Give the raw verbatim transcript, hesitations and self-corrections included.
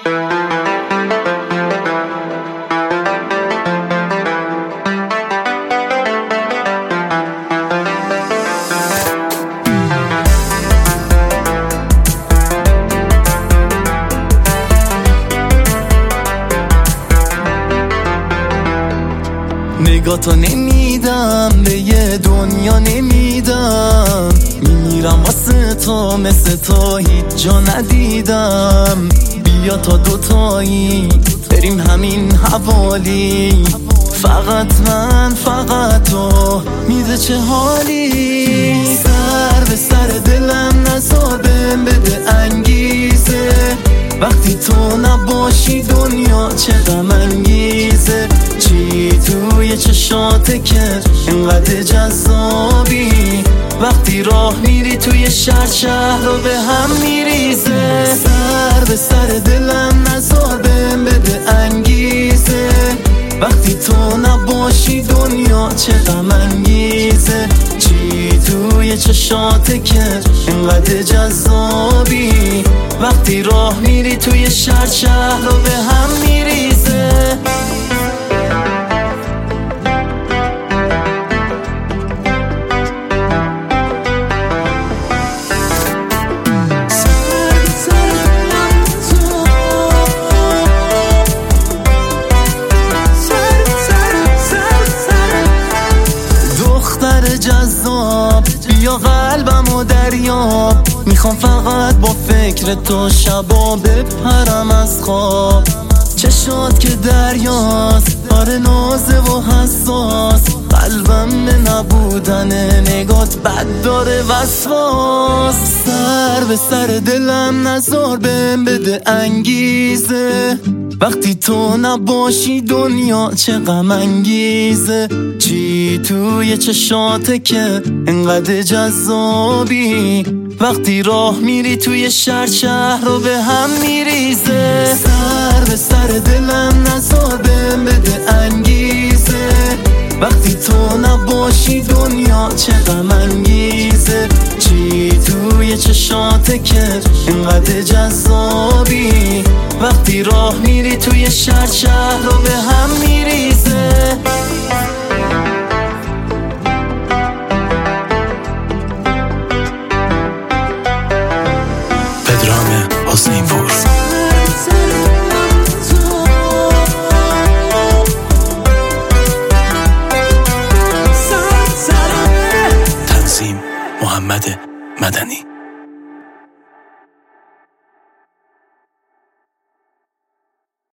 نگاتو نمیدم به یه دنیا نمیدم، میمیرم واسه تو مثل تو هیچ جا ندیدم. بیا تا دوتایی بریم همین حوالی، فقط من فقط تو میده چه حالی. سر به سر دلم نذار بهم بده انگیزه، وقتی تو نباشی دنیا چه غم انگیزه. چی توی چشاته که اینقدر جذابی، وقتی راه میری توی شهر شهر رو به هم میریزه. سر به سر دلم نذار بهم بده انگیزه، وقتی تو نباشی دنیا چه غم انگیزه. چی توی چشاته که اینقدر جذابی، وقتی راه میری توی شهر شهر رو به هم میریزه. جذاب بیا قلبم و دریاب، میخوام فقط با فکر تو شبا بپرم از خواب. چشات که دریاست آره نازه و حساس، قلبم به نبودن نگات بد داره وسواس. سر به سر دلم نذار بهم بده انگیزه، وقتی تو نباشی دنیا چه غم انگیزه. چی توی چشاته که انقدر جذابی، وقتی راه میری توی شهر شهر رو به هم میریزه. سر به سر دلم نذار بهم بده انگیزه، وقتی تو نباشی دنیا چه غم انگیزه. چی توی چشاته که اینقدر جذابی، وقتی راه میری توی شهر شهر رو به هم میریزه. پدرام حسنی پور. تنظیم محمد مدنی.